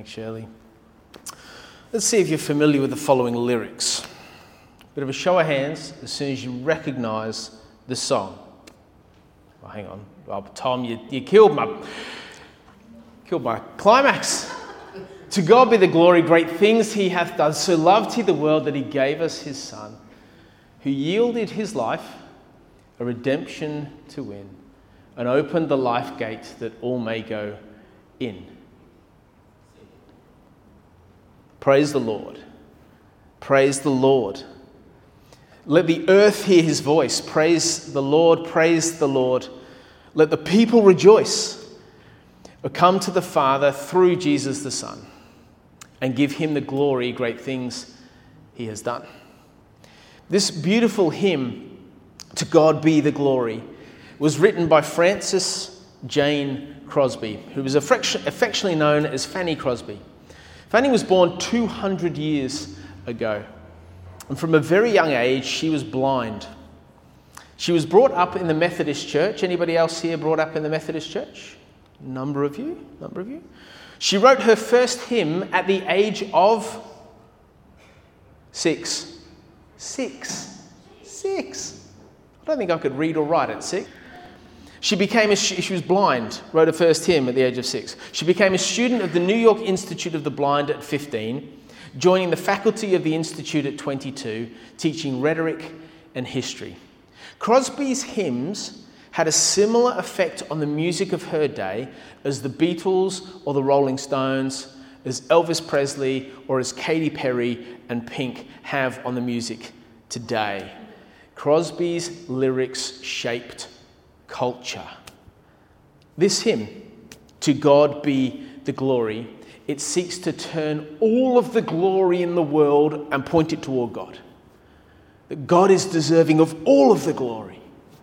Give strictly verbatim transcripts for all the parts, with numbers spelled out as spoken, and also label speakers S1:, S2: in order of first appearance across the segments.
S1: Thanks, Shirley. Let's see if you're familiar with the following lyrics. Bit of a show of hands as soon as you recognise the song. Oh, hang on. Oh, Tom, you, you killed my, killed my climax. To God be the glory, great things he hath done. So loved he the world that he gave us his Son, who yielded his life, a redemption to win, and opened the life gate that all may go in. Praise the Lord. Praise the Lord. Let the earth hear his voice. Praise the Lord. Praise the Lord. Let the people rejoice. Or come to the Father through Jesus the Son and give him the glory, great things he has done. This beautiful hymn, To God Be the Glory, was written by Frances Jane Crosby, who was affectionately known as Fanny Crosby. Fanny was born two hundred years ago, and from a very young age she was blind. She was brought up in the Methodist Church. Anybody else here brought up in the Methodist Church? Number of you, number of you. She wrote her first hymn at the age of six. Six. Six. I don't think I could read or write at six. She became a, she was blind, wrote her first hymn at the age of six. She became a student of the New York Institute of the Blind at fifteen, joining the faculty of the Institute at twenty-two, teaching rhetoric and history. Crosby's hymns had a similar effect on the music of her day as the Beatles or the Rolling Stones, as Elvis Presley or as Katy Perry and Pink have on the music today. Crosby's lyrics shaped culture. This hymn, To God Be the Glory, it seeks to turn all of the glory in the world and point it toward God. That God is deserving of all of the glory.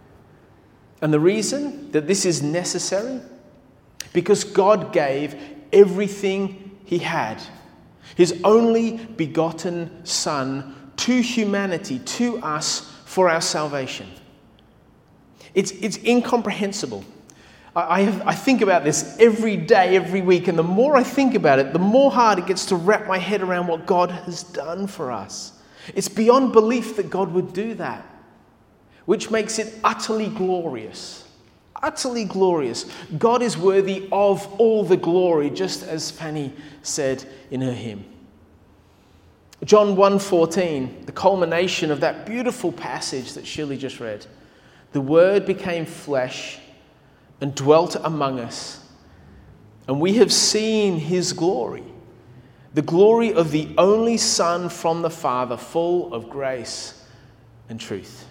S1: And the reason that this is necessary, because God gave everything he had, his only begotten Son, to humanity, to us, for our salvation. It's, it's incomprehensible. I, I, I think about this every day, every week, and the more I think about it, the more hard it gets to wrap my head around what God has done for us. It's beyond belief that God would do that, which makes it utterly glorious. Utterly glorious. God is worthy of all the glory, just as Fanny said in her hymn. John one fourteen, the culmination of that beautiful passage that Shirley just read. The Word became flesh and dwelt among us, and we have seen his glory, the glory of the only Son from the Father, full of grace and truth.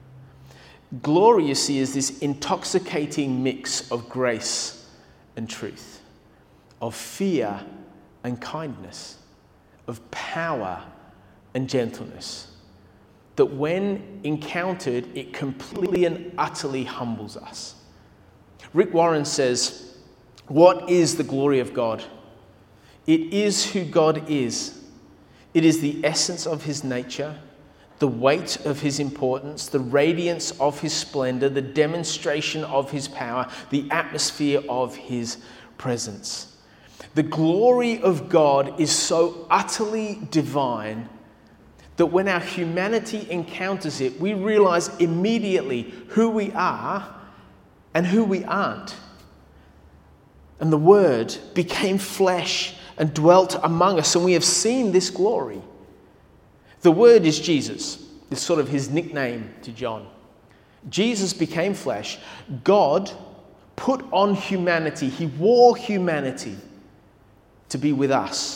S1: Glory, you see, is this intoxicating mix of grace and truth, of fear and kindness, of power and gentleness, that when encountered, it completely and utterly humbles us. Rick Warren says, what is the glory of God? It is who God is. It is the essence of his nature, the weight of his importance, the radiance of his splendor, the demonstration of his power, the atmosphere of his presence. The glory of God is so utterly divine that when our humanity encounters it, we realize immediately who we are and who we aren't. And the Word became flesh and dwelt among us, and we have seen this glory. The Word is Jesus. It's sort of his nickname to John. Jesus became flesh. God put on humanity. He wore humanity to be with us.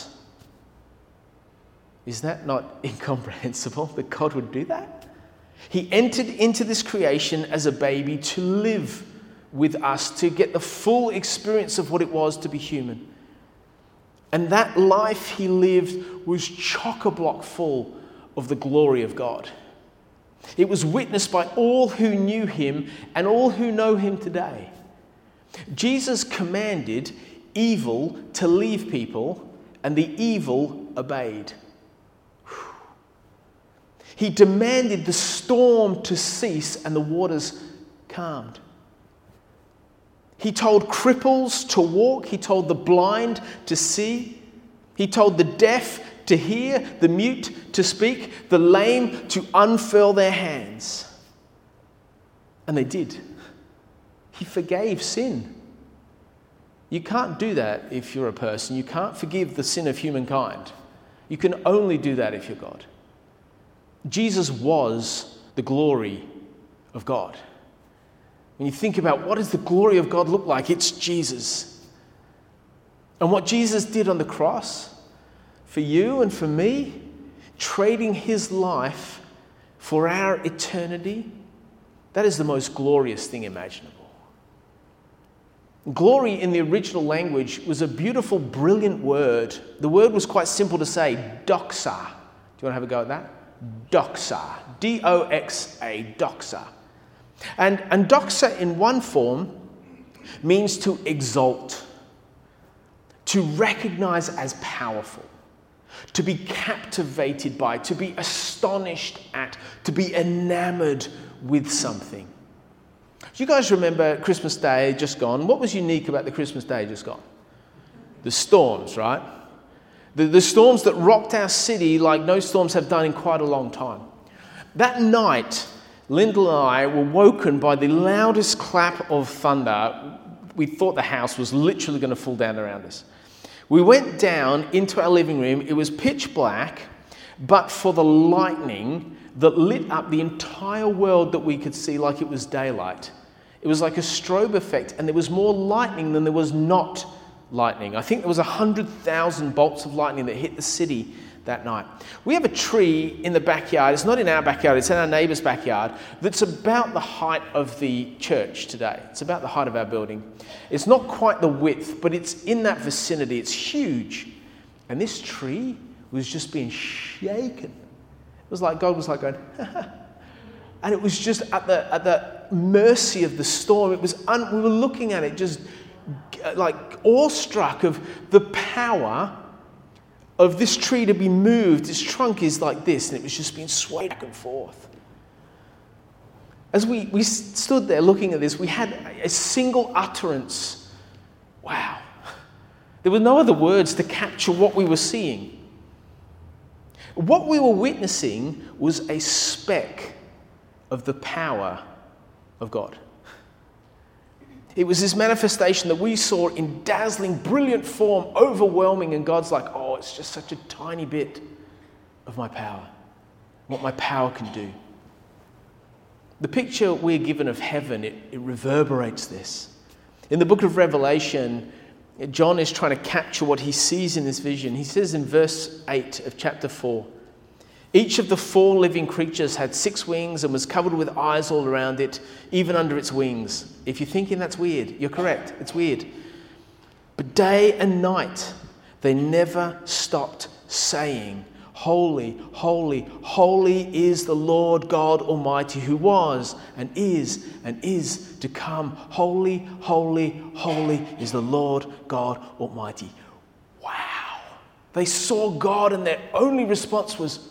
S1: Is that not incomprehensible that God would do that? He entered into this creation as a baby to live with us, to get the full experience of what it was to be human. And that life he lived was chock-a-block full of the glory of God. It was witnessed by all who knew him and all who know him today. Jesus commanded evil to leave people, and the evil obeyed. He demanded the storm to cease, and the waters calmed. He told cripples to walk. He told the blind to see. He told the deaf to hear, the mute to speak, the lame to unfurl their hands. And they did. He forgave sin. You can't do that if you're a person. You can't forgive the sin of humankind. You can only do that if you're God. Jesus was the glory of God. When you think about what does the glory of God look like, it's Jesus. And what Jesus did on the cross for you and for me, trading his life for our eternity, that is the most glorious thing imaginable. Glory in the original language was a beautiful, brilliant word. The word was quite simple to say, doxa. Do you want to have a go at that? Doxa. D O X A, doxa. And, and doxa in one form means to exalt, to recognize as powerful, to be captivated by, to be astonished at, to be enamored with something. Do you guys remember Christmas Day just gone? What was unique about the Christmas Day just gone? The storms, right? The, the storms that rocked our city like no storms have done in quite a long time. That night, Lyndall and I were woken by the loudest clap of thunder. We thought the house was literally going to fall down around us. We went down into our living room. It was pitch black, but for the lightning that lit up the entire world that we could see like it was daylight. It was like a strobe effect, and there was more lightning than there was not lightning. I think there was one hundred thousand bolts of lightning that hit the city that night. We have a tree in the backyard. It's not in our backyard, it's in our neighbour's backyard, that's about the height of the church today. It's about the height of our building. It's not quite the width, but it's in that vicinity. It's huge. And this tree was just being shaken. It was like God was like going, and it was just at the at the mercy of the storm. It was un, we were looking at it just like awestruck of the power of this tree to be moved. Its trunk is like this, and it was just being swayed back and forth. As we, we stood there looking at this, we had a single utterance. Wow. There were no other words to capture what we were seeing. What we were witnessing was a speck of the power of God. It was this manifestation that we saw in dazzling, brilliant form, overwhelming, and God's like, oh, it's just such a tiny bit of my power, what my power can do. The picture we're given of heaven, it, it reverberates this. In the book of Revelation, John is trying to capture what he sees in this vision. He says in verse eight of chapter four, each of the four living creatures had six wings and was covered with eyes all around it, even under its wings. If you're thinking that's weird, you're correct. It's weird. But day and night, they never stopped saying, holy, holy, holy is the Lord God Almighty, who was and is and is to come. Holy, holy, holy is the Lord God Almighty. Wow. They saw God and their only response was,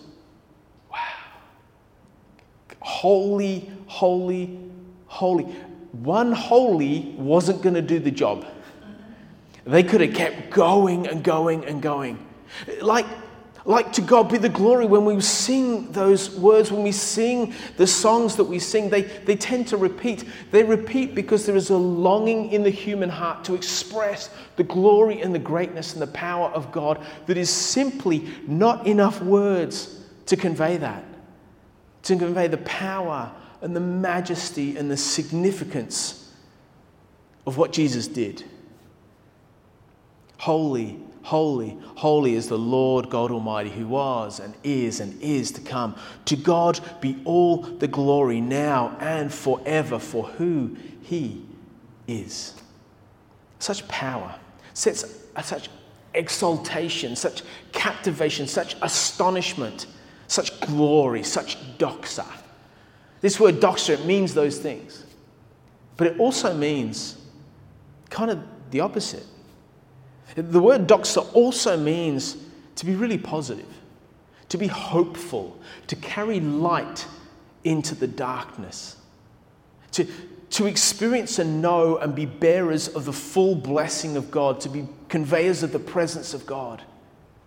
S1: holy, holy, holy. One holy wasn't going to do the job. They could have kept going and going and going. Like, like to God be the glory. When we sing those words, when we sing the songs that we sing, they, they tend to repeat. They repeat because there is a longing in the human heart to express the glory and the greatness and the power of God that is simply not enough words to convey that. To convey the power and the majesty and the significance of what Jesus did. Holy, holy, holy is the Lord God Almighty, who was and is and is to come. To God be all the glory now and forever for who he is. Such power, such, such exaltation, such captivation, such astonishment, such glory, such doxa. This word doxa, it means those things. But it also means kind of the opposite. The word doxa also means to be really positive, to be hopeful, to carry light into the darkness, to, to experience and know and be bearers of the full blessing of God, to be conveyors of the presence of God.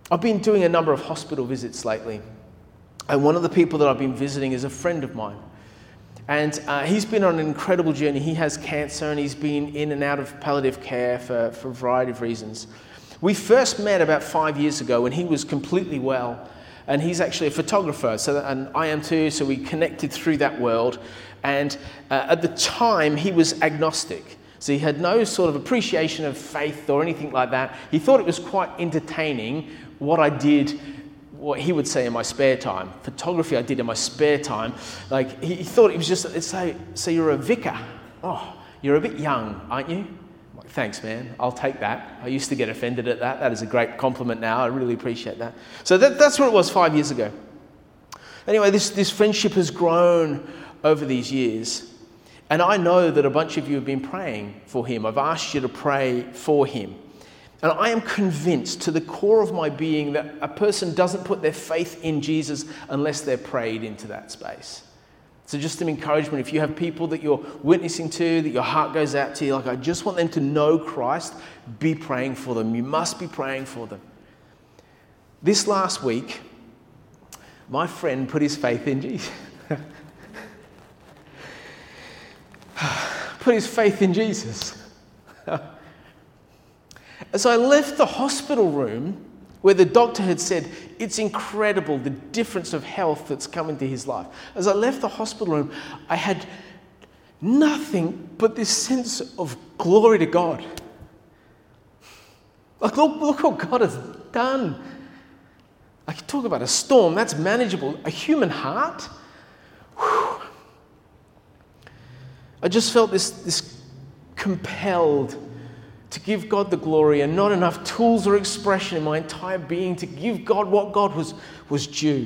S1: I've been doing a number of hospital visits lately, and one of the people that I've been visiting is a friend of mine. And uh, he's been on an incredible journey. He has cancer, and he's been in and out of palliative care for, for a variety of reasons. We first met about five years ago when he was completely well, and he's actually a photographer, so that, and I am too, so we connected through that world. And uh, at the time, he was agnostic. So he had no sort of appreciation of faith or anything like that. He thought it was quite entertaining what I did, what he would say in my spare time. Photography I did in my spare time. Like, he, he thought it was just, so, so you're a vicar. Oh, you're a bit young, aren't you? I'm like, thanks, man. I'll take that. I used to get offended at that. That is a great compliment now. I really appreciate that. So that, that's what it was five years ago. Anyway, this, this friendship has grown over these years. And I know that a bunch of you have been praying for him. I've asked you to pray for him. And I am convinced to the core of my being that a person doesn't put their faith in Jesus unless they're prayed into that space. So just an encouragement, if you have people that you're witnessing to, that your heart goes out to, like, I just want them to know Christ, be praying for them. You must be praying for them. This last week, my friend put his faith in Jesus. Put his faith in Jesus. As I left the hospital room where the doctor had said, it's incredible the difference of health that's come into his life. As I left the hospital room, I had nothing but this sense of glory to God. Like, look, look what God has done. I could talk about a storm, that's manageable. A human heart? Whew. I just felt this, this compelled to give God the glory, and not enough tools or expression in my entire being to give God what God was, was due.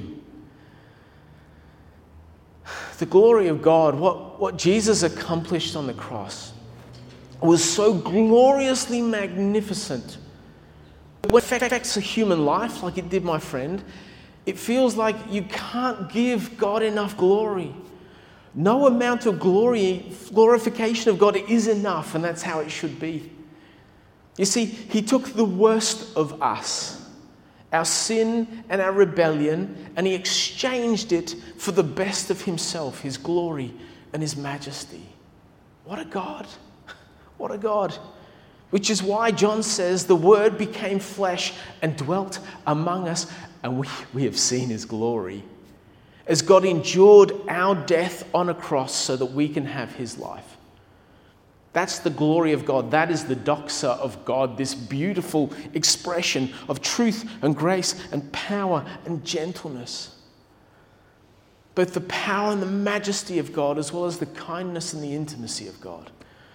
S1: The glory of God, what, what Jesus accomplished on the cross, was so gloriously magnificent. When it affects a human life, like it did my friend, it feels like you can't give God enough glory. No amount of glory, glorification of God is enough, and that's how it should be. You see, he took the worst of us, our sin and our rebellion, and he exchanged it for the best of himself, his glory and his majesty. What a God. What a God. Which is why John says the Word became flesh and dwelt among us, and we, we have seen his glory. As God endured our death on a cross so that we can have his life. That's the glory of God. That is the doxa of God, this beautiful expression of truth and grace and power and gentleness. Both the power and the majesty of God, as well as the kindness and the intimacy of God.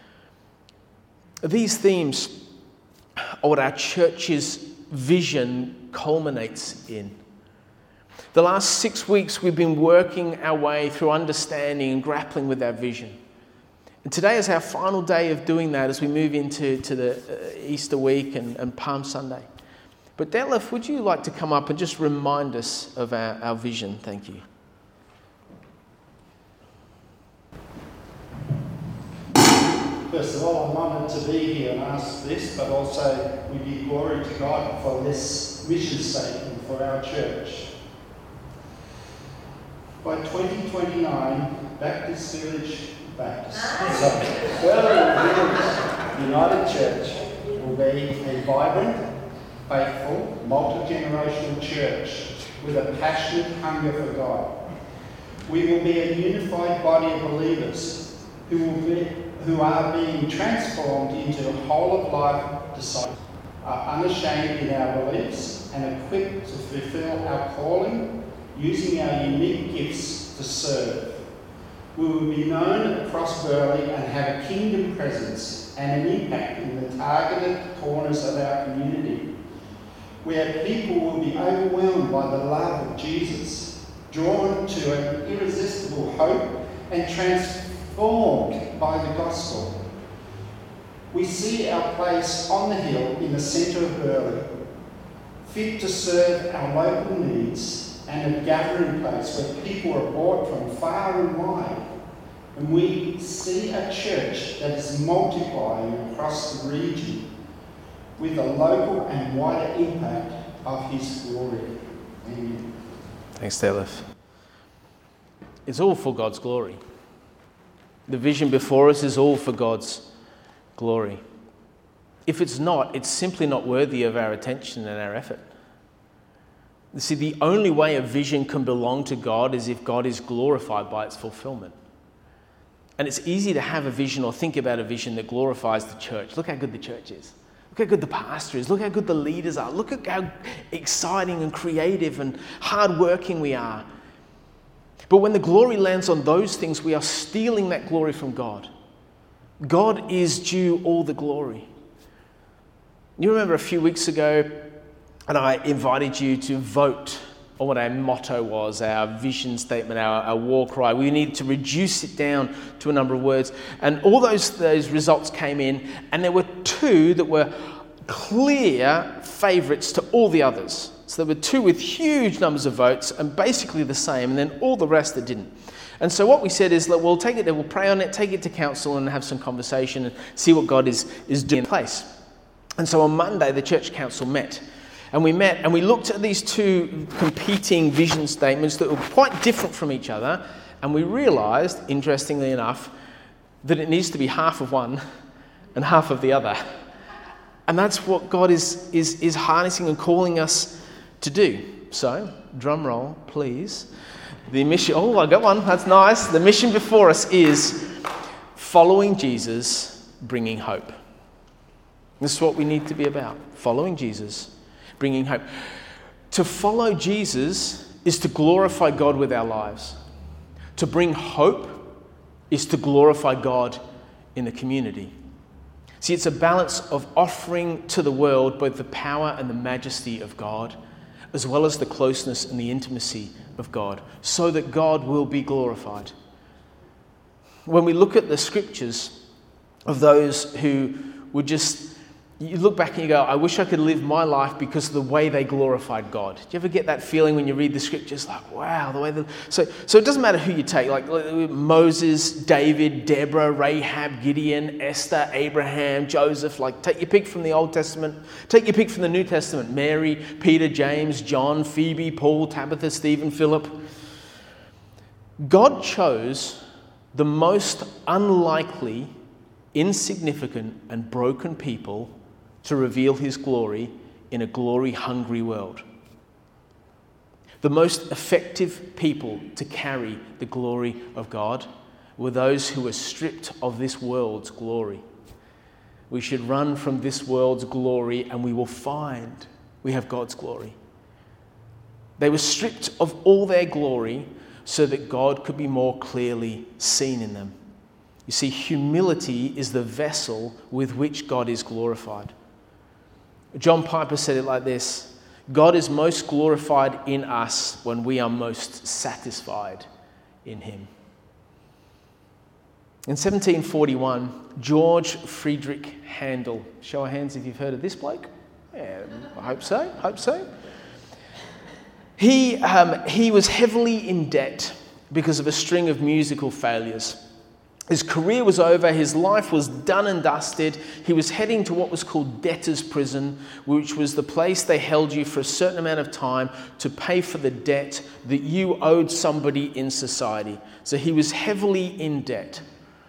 S1: These themes are what our church's vision culminates in. The last six weeks we've been working our way through understanding and grappling with our vision. And today is our final day of doing that as we move into to the uh, Easter week and, and Palm Sunday. But Detlef, would you like to come up and just remind us of our, our vision? Thank you.
S2: First of all, I'm honoured to be here and ask this, but also we give glory to God for this mission statement for our church. By twenty twenty-nine, Baptist Village Baptist. So, Burleigh Village United Church will be a vibrant, faithful, multi-generational church with a passionate hunger for God. We will be a unified body of believers who will be, who are being transformed into a whole-of-life disciples, are unashamed in our beliefs and equipped to fulfil our calling, using our unique gifts to serve. We will be known across Burleigh and have a kingdom presence and an impact in the targeted corners of our community, where people will be overwhelmed by the love of Jesus, drawn to an irresistible hope and transformed by the gospel. We see our place on the hill in the centre of Burleigh, fit to serve our local needs and a gathering place where people are brought from far and wide. And we see a church that is multiplying across the region with a local and wider impact of his glory. Amen.
S1: Thanks, Taylor. It's all for God's glory. The vision before us is all for God's glory. If it's not, it's simply not worthy of our attention and our effort. You see, the only way a vision can belong to God is if God is glorified by its fulfillment. And it's easy to have a vision or think about a vision that glorifies the church. Look how good the church is. Look how good the pastor is. Look how good the leaders are. Look at how exciting and creative and hardworking we are. But when the glory lands on those things, we are stealing that glory from God. God is due all the glory. You remember a few weeks ago, and I invited you to vote on what our motto was, our vision statement, our, our war cry. We needed to reduce it down to a number of words. And all those, those results came in, and there were two that were clear favourites to all the others. So there were two with huge numbers of votes and basically the same, and then all the rest that didn't. And so what we said is that we'll take it, we'll pray on it, take it to council and have some conversation and see what God is, is doing in place. And so on Monday, the church council met. And we met and we looked at these two competing vision statements that were quite different from each other. And we realised, interestingly enough, that it needs to be half of one and half of the other. And that's what God is, is, is harnessing and calling us to do. So, drum roll, please. The mission, oh, I got one, that's nice. The mission before us is following Jesus, bringing hope. This is what we need to be about, following Jesus, bringing hope. To follow Jesus is to glorify God with our lives. To bring hope is to glorify God in the community. See, it's a balance of offering to the world both the power and the majesty of God, as well as the closeness and the intimacy of God, so that God will be glorified. When we look at the scriptures of those who would just, you look back and you go, I wish I could live my life because of the way they glorified God. Do you ever get that feeling when you read the scriptures? Like, wow, the way that... So, so it doesn't matter who you take, like Moses, David, Deborah, Rahab, Gideon, Esther, Abraham, Joseph. Like, take your pick from the Old Testament. Take your pick from the New Testament. Mary, Peter, James, John, Phoebe, Paul, Tabitha, Stephen, Philip. God chose the most unlikely, insignificant, and broken people to reveal his glory in a glory-hungry world. The most effective people to carry the glory of God were those who were stripped of this world's glory. We should run from this world's glory and we will find we have God's glory. They were stripped of all their glory so that God could be more clearly seen in them. You see, humility is the vessel with which God is glorified. John Piper said it like this: God is most glorified in us when we are most satisfied in him. In seventeen forty-one, George Friedrich Handel, show of hands if you've heard of this bloke. Yeah, I hope so, hope so. He, um, he was heavily in debt because of a string of musical failures. His career was over, his life was done and dusted. He was heading to what was called debtor's prison, which was the place they held you for a certain amount of time to pay for the debt that you owed somebody in society. So he was heavily in debt.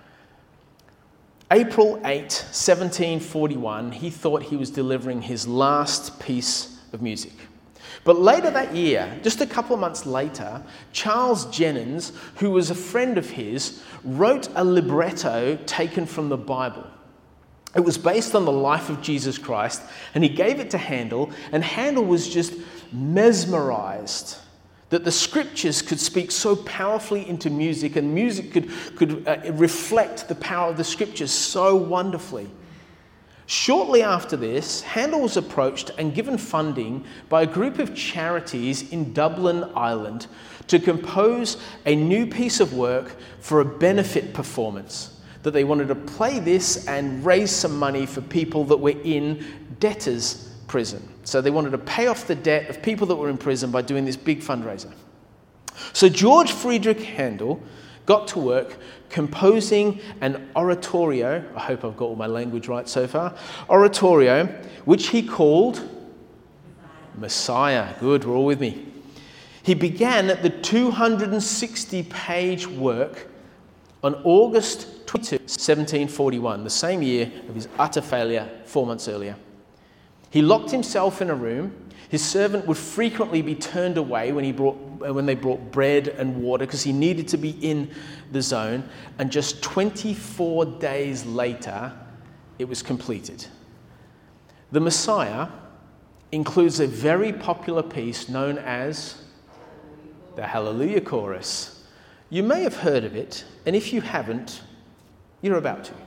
S1: April eighth, seventeen forty-one, he thought he was delivering his last piece of music. But later that year, just a couple of months later, Charles Jennens, who was a friend of his, wrote a libretto taken from the Bible. It was based on the life of Jesus Christ, and he gave it to Handel, and Handel was just mesmerized that the scriptures could speak so powerfully into music, and music could, could uh, reflect the power of the scriptures so wonderfully. Shortly after this, Handel was approached and given funding by a group of charities in Dublin, Ireland, to compose a new piece of work for a benefit performance. That they wanted to play this and raise some money for people that were in debtors' prison. So they wanted to pay off the debt of people that were in prison by doing this big fundraiser. So George Friedrich Handel got to work composing an oratorio, I hope I've got all my language right so far, oratorio, which he called Messiah. Good, we're all with me. He began the two hundred sixty page work on August twenty-second, seventeen forty-one, the same year of his utter failure four months earlier. He locked himself in a room. His servant would frequently be turned away when he brought when they brought bread and water because he needed to be in the zone. And just twenty-four days later, it was completed. The Messiah includes a very popular piece known as the Hallelujah Chorus. You may have heard of it, and if you haven't, you're about to.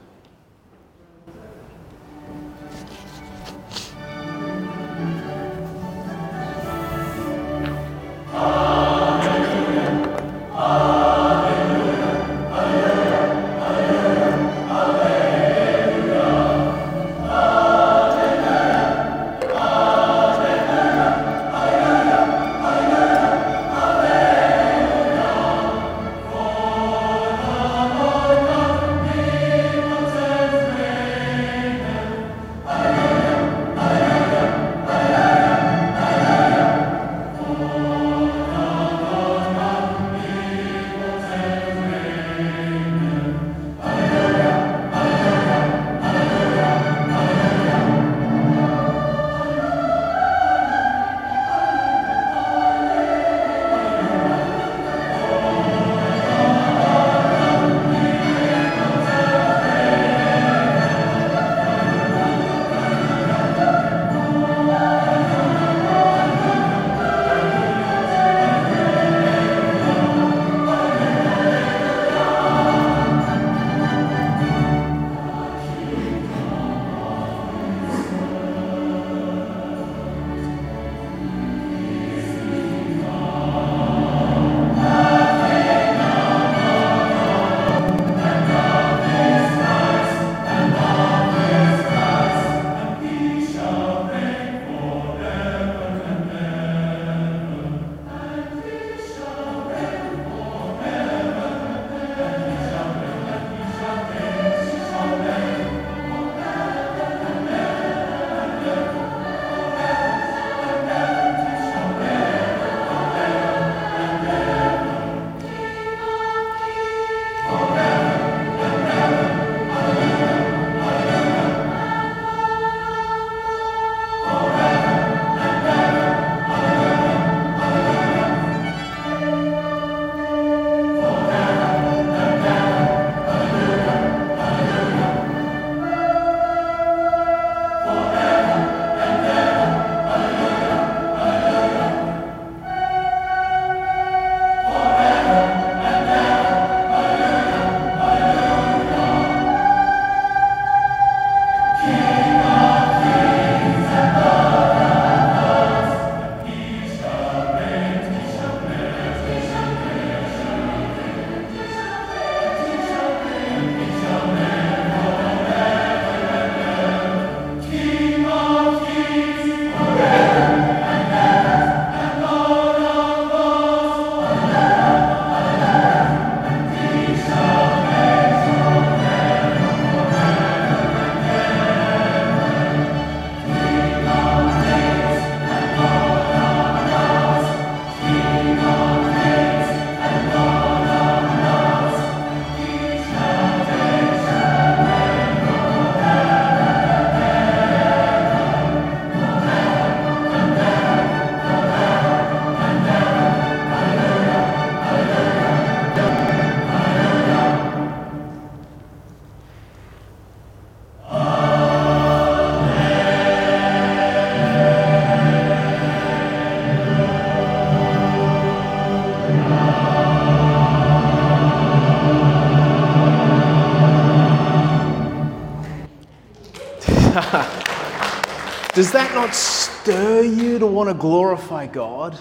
S1: Does that not stir you to want to glorify God?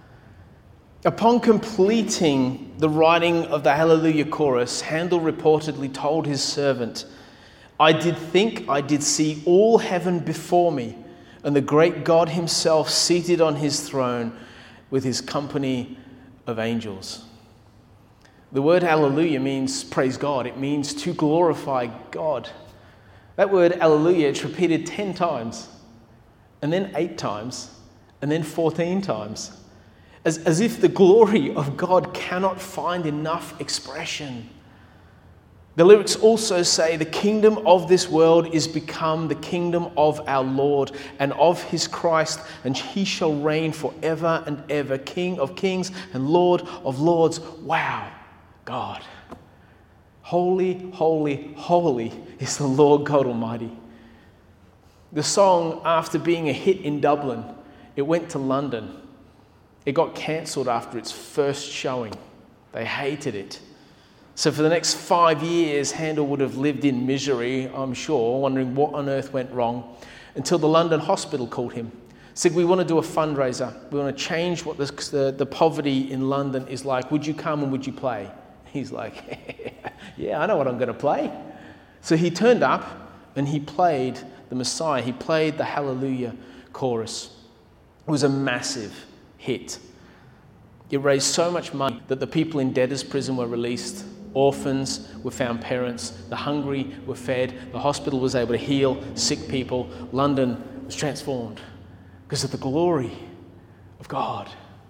S1: Upon completing the writing of the Hallelujah Chorus, Handel reportedly told his servant, "I did think I did see all heaven before me, and the great God himself seated on his throne with his company of angels." The word hallelujah means praise God. It means to glorify God. That word hallelujah, it's repeated ten times, and then eight times, and then fourteen times. As, as if the glory of God cannot find enough expression. The lyrics also say the kingdom of this world is become the kingdom of our Lord and of his Christ, and he shall reign forever and ever, King of kings and Lord of lords. Wow, God. Holy, holy, holy is the Lord God Almighty. The song, after being a hit in Dublin, it went to London. It got cancelled after its first showing. They hated it. So for the next five years, Handel would have lived in misery, I'm sure, wondering what on earth went wrong, until the London hospital called him. Said, we want to do a fundraiser. We want to change what the, the, the poverty in London is like. Would you come and would you play? He's like, yeah, I know what I'm going to play. So he turned up and he played the Messiah. He played the Hallelujah chorus. It was a massive hit. It raised so much money that the people in debtors' prison were released. Orphans were found parents. The hungry were fed. The hospital was able to heal sick people. London was transformed because of the glory of God.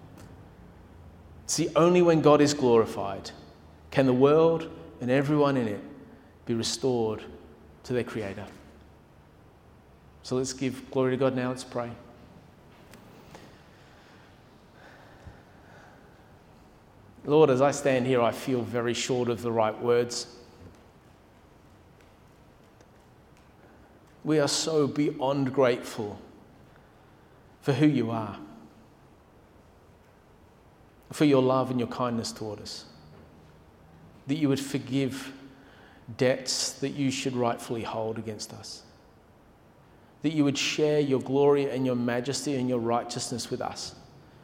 S1: See, only when God is glorified can the world and everyone in it be restored to their Creator. So let's give glory to God now. Let's pray. Lord, as I stand here, I feel very short of the right words. We are so beyond grateful for who you are, for your love and your kindness toward us, that you would forgive debts that you should rightfully hold against us, that you would share your glory and your majesty and your righteousness with us.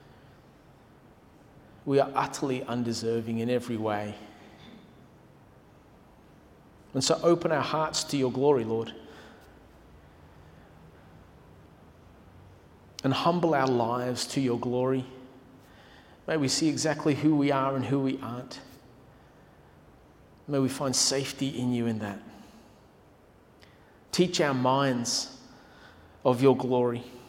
S1: We are utterly undeserving in every way. And so open our hearts to your glory, Lord. And humble our lives to your glory. May we see exactly who we are and who we aren't. May we find safety in you in that. Teach our minds of your glory.